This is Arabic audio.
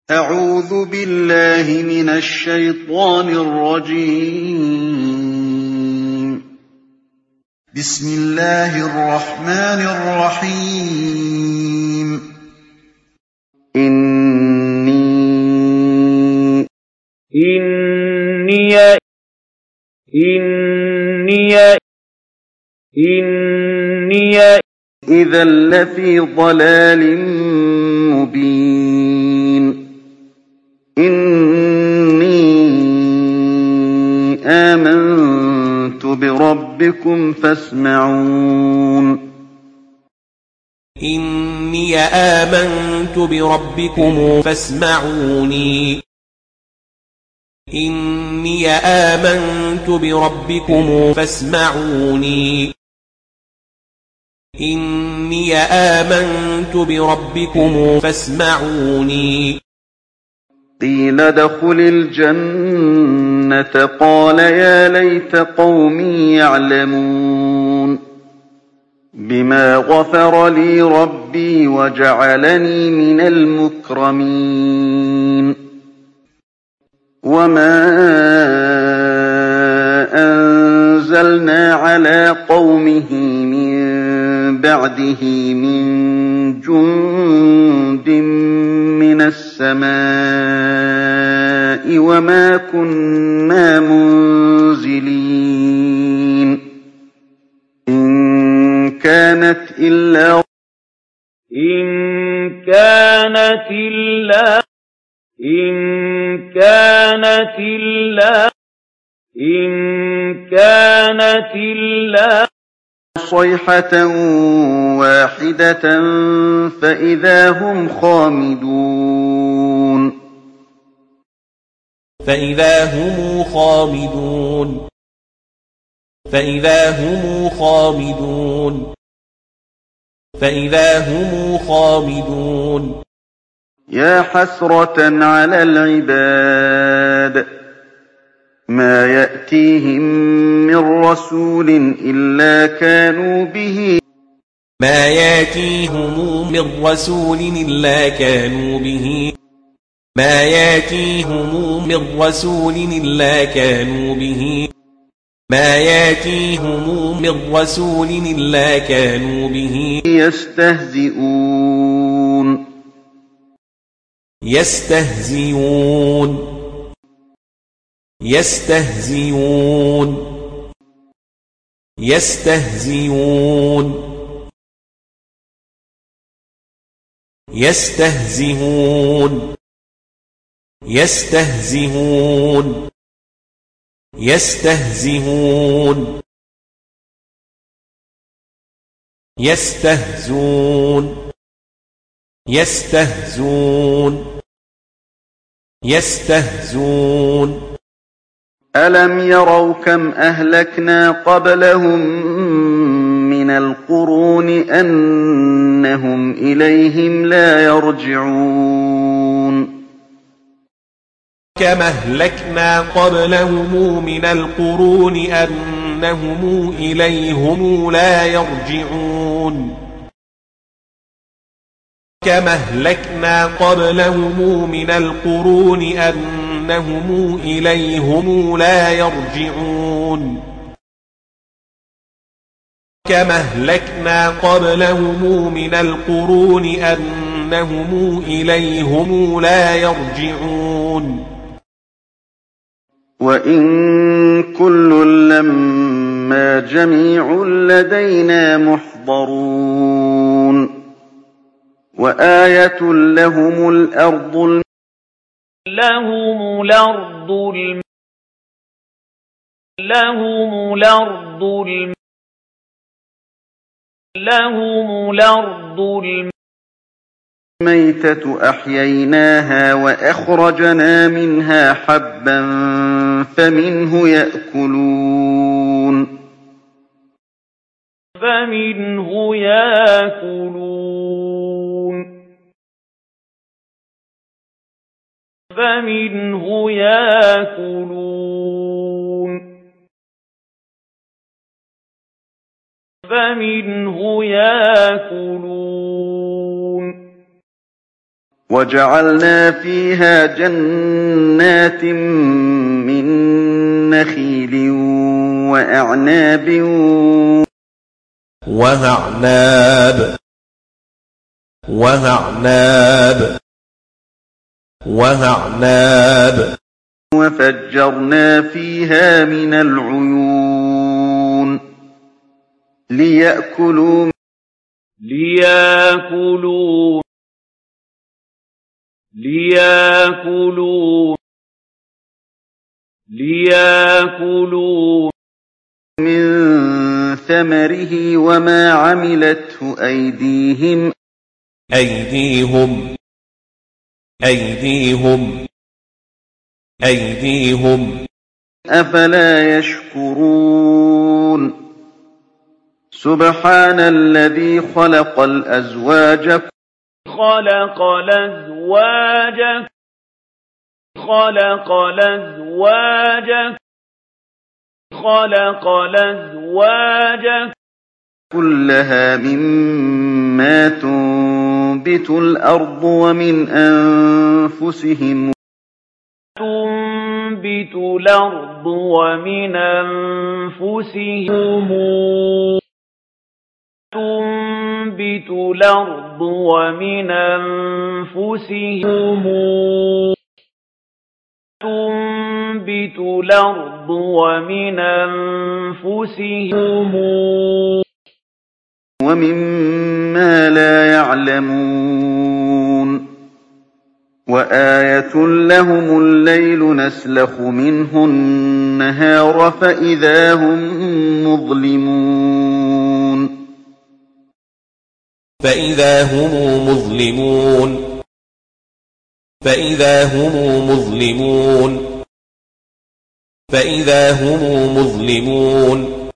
أعوذ بالله من الشيطان الرجيم. بسم الله الرحمن الرحيم. إني إني إني إني إذا لفي ضلال مبين. إني آمنت بربكم فاسمعون. إني آمنت بربكم فاسمعوني. إني آمنت بربكم فاسمعوني. إني آمنت بربكم فاسمعوني. قيل ادخل الجنة قال يا ليت قومي يعلمون. بما غفر لي ربي وجعلني من المكرمين. وما أنزلنا على قومه من بعده من جند من السماء وما كنا منزلين. إن كانت إلا صيحة واحدة فإذا هم خامدون. فإذا هم خامدون. فإذا هم خامدون. فإذا هم خامدون. يا حسرة على العباد ما يأتيهم من رسول إلا كانوا به ما ياتيهم من رسول إلا كانوا به ما ياتيهم من رسول إلا كانوا به ما ياتيهم من رسول إلا كانوا به يستهزئون. يستهزئون. يستهزئون. يستهزئون. يستهزئون. يستهزئون. يستهزئون. يستهزون. يستهزون. يستهزون. ألم يروا كم أهلكنا قبلهم من القرون أنهم إليهم لا يرجعون. كما أهلكنا قبلهم من القرون أنهم إليهم لا يرجعون. كما أهلكنا قبلهم من القرون أنهم إليهم لا يرجعون. كما أهلكنا قبلهم من القرون أنهم إليهم لا يرجعون. وإن كل لما جميع لدينا محضرون. وآية لهم الأرض الميتة أحييناها وأخرجنا منها حبا فمنه يأكلون. فمنه يأكلون. وجعلنا فيها جنات من نخيل وأعناب وفجرنا فيها من العيون ليأكلوا من ثمره وما عملته أيديهم أفلا يشكرون سبحان الذي خلق الأزواج كلها مما تنبت الأرض ومن أنفسهم ومما لا يعلمون وآية لهم الليل نسلخ منه النهار فإذا هم مظلمون